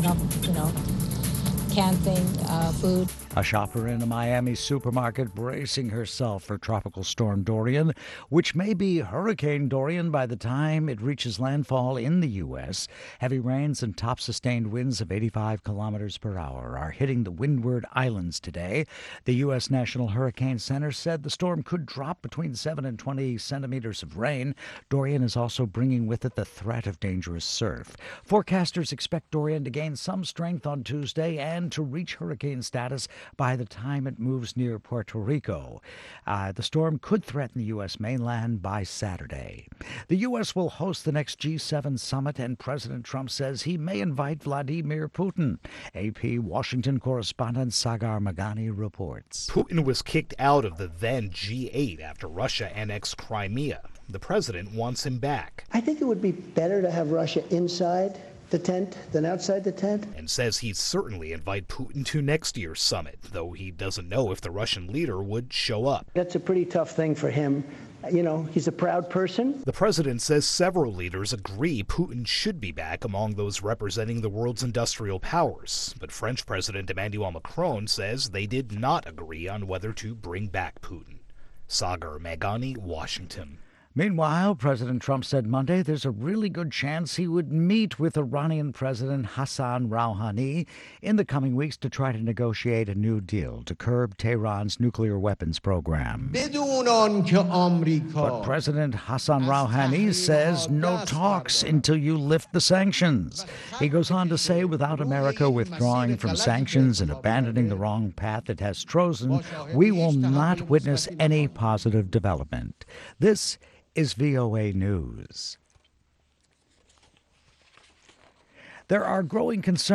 up, canned food. A shopper in a Miami supermarket bracing herself for Tropical Storm Dorian, which may be Hurricane Dorian by the time it reaches landfall in the U.S. Heavy rains and top sustained winds of 85 kilometers per hour are hitting the Windward Islands today. The U.S. National Hurricane Center said the storm could drop between 7 and 20 centimeters of rain. Dorian is also bringing with it the threat of dangerous surf. Forecasters expect Dorian to gain some strength on Tuesday and to reach hurricane status by the time it moves near Puerto Rico. The storm could threaten the U.S. mainland by Saturday. The U.S. will host the next G7 summit, and President Trump says he may invite Vladimir Putin. AP Washington correspondent Sagar Meghani reports. Putin was kicked out of the then G8 after Russia annexed Crimea. The president wants him back. I think it would be better to have Russia inside the tent than outside the tent. And says he'd certainly invite Putin to next year's summit, though he doesn't know if the Russian leader would show up. That's a pretty tough thing for him. He's a proud person. The president says several leaders agree Putin should be back among those representing the world's industrial powers. But French President Emmanuel Macron says they did not agree on whether to bring back Putin. Sagar Meghani, Washington. Meanwhile, President Trump said Monday there's a really good chance he would meet with Iranian President Hassan Rouhani in the coming weeks to try to negotiate a new deal to curb Tehran's nuclear weapons program. But President Hassan Rouhani says no talks until you lift the sanctions. He goes on to say without America withdrawing from sanctions and abandoning the wrong path it has chosen, we will not witness any positive development. This is VOA News. There are growing concerns